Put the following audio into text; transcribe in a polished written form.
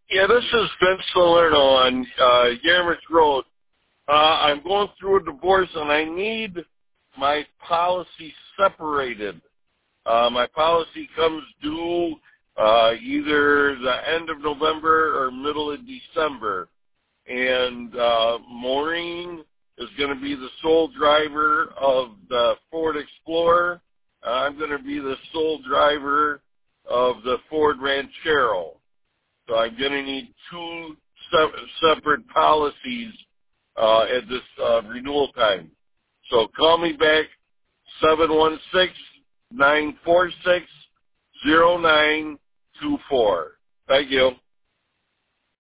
Yeah, this is Vince Salerno on Yarmouth Road. I'm going through a divorce, and I need my policy separated. My policy comes due either the end of November or middle of December. And Maureen is going to be the sole driver of the Ford Explorer. I'm going to be the sole driver of the Ford Ranchero. So I'm going to need two separate policies at this renewal time. So call me back, 716-946-0924. Thank you.